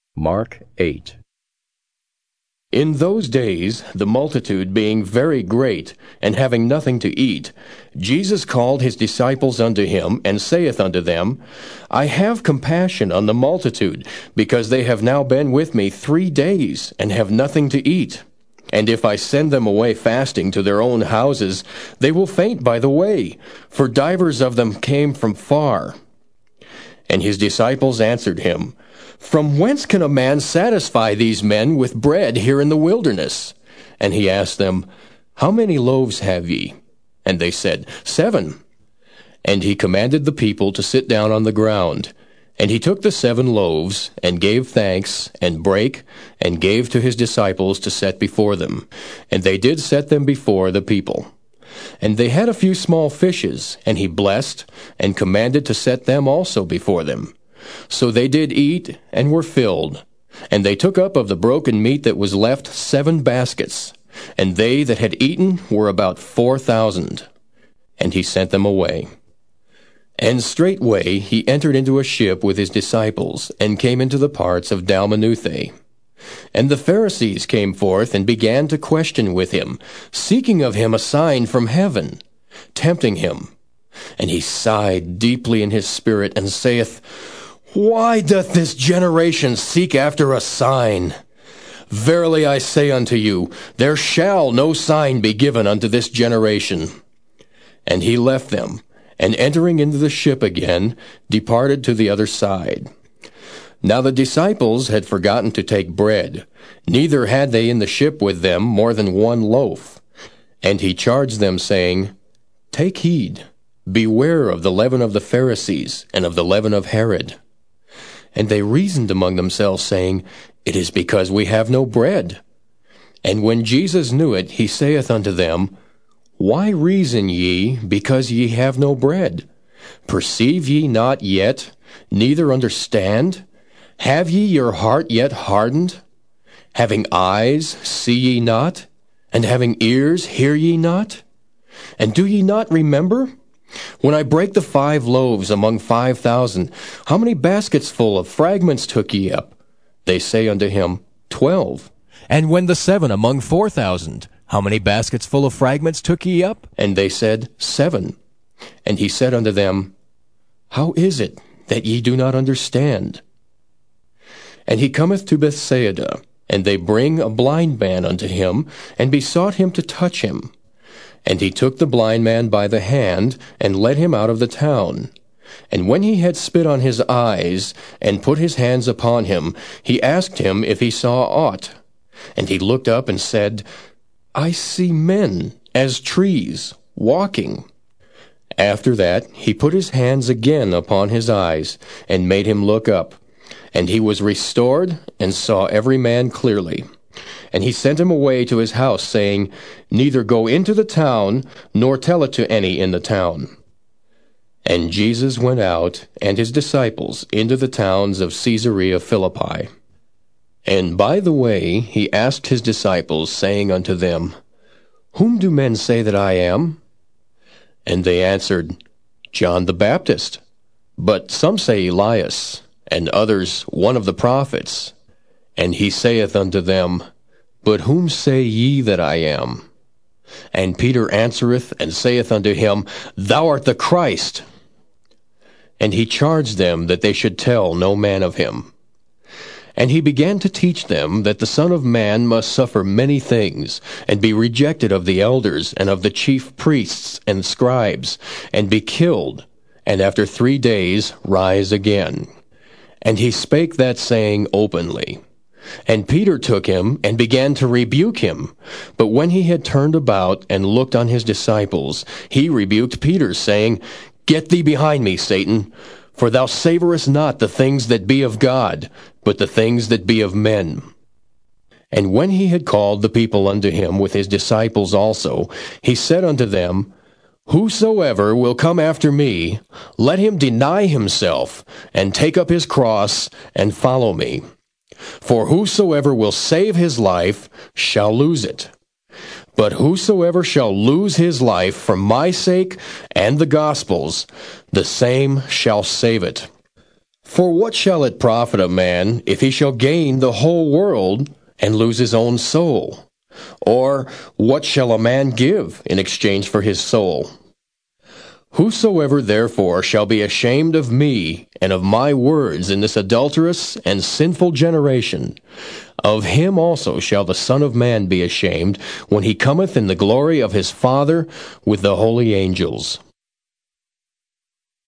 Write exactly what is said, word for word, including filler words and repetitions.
Mark eight. In those days, the multitude being very great, and having nothing to eat, Jesus called his disciples unto him, and saith unto them, I have compassion on the multitude, because they have now been with me three days, and have nothing to eat. And if I send them away fasting to their own houses, they will faint by the way, for divers of them came from far. And his disciples answered him, From whence can a man satisfy these men with bread here in the wilderness? And he asked them, How many loaves have ye? And they said, Seven. And he commanded the people to sit down on the ground. And he took the seven loaves, and gave thanks, and brake, and gave to his disciples to set before them. And they did set them before the people. And they had a few small fishes, and he blessed, and commanded to set them also before them. So they did eat, and were filled. And they took up of the broken meat that was left seven baskets. And they that had eaten were about four thousand. And he sent them away. And straightway he entered into a ship with his disciples, and came into the parts of Dalmanutha. And the Pharisees came forth, and began to question with him, seeking of him a sign from heaven, tempting him. And he sighed deeply in his spirit, and saith, Why doth this generation seek after a sign? Verily I say unto you, there shall no sign be given unto this generation. And he left them, and entering into the ship again, departed to the other side. Now the disciples had forgotten to take bread, neither had they in the ship with them more than one loaf. And he charged them, saying, Take heed, beware of the leaven of the Pharisees, and of the leaven of Herod. And they reasoned among themselves, saying, It is because we have no bread. And when Jesus knew it, he saith unto them, Why reason ye, because ye have no bread? Perceive ye not yet, neither understand? Have ye your heart yet hardened? Having eyes, see ye not? And having ears, hear ye not? And do ye not remember? When I brake the five loaves among five thousand, how many baskets full of fragments took ye up? They say unto him, Twelve. And when the seven among four thousand, how many baskets full of fragments took ye up? And they said, Seven. And he said unto them, How is it that ye do not understand? And he cometh to Bethsaida, and they bring a blind man unto him, and besought him to touch him. And he took the blind man by the hand, and led him out of the town. And when he had spit on his eyes, and put his hands upon him, he asked him if he saw aught. And he looked up and said, I see men, as trees, walking. After that he put his hands again upon his eyes, and made him look up. And he was restored, and saw every man clearly. And he sent him away to his house, saying, Neither go into the town, nor tell it to any in the town. And Jesus went out, and his disciples, into the towns of Caesarea Philippi. And by the way he asked his disciples, saying unto them, Whom do men say that I am? And they answered, John the Baptist, but some say Elias, and others one of the prophets. And he saith unto them, But whom say ye that I am? And Peter answereth and saith unto him, Thou art the Christ. And he charged them that they should tell no man of him. And he began to teach them that the Son of Man must suffer many things, and be rejected of the elders, and of the chief priests and scribes, and be killed, and after three days rise again. And he spake that saying openly. And Peter took him, and began to rebuke him. But when he had turned about, and looked on his disciples, he rebuked Peter, saying, Get thee behind me, Satan, for thou savorest not the things that be of God, but the things that be of men. And when he had called the people unto him with his disciples also, he said unto them, Whosoever will come after me, let him deny himself, and take up his cross, and follow me. For whosoever will save his life shall lose it. But whosoever shall lose his life for my sake and the gospel's, the same shall save it. For what shall it profit a man if he shall gain the whole world and lose his own soul? Or what shall a man give in exchange for his soul? Whosoever therefore shall be ashamed of me and of my words in this adulterous and sinful generation, of him also shall the Son of Man be ashamed when he cometh in the glory of his Father with the holy angels.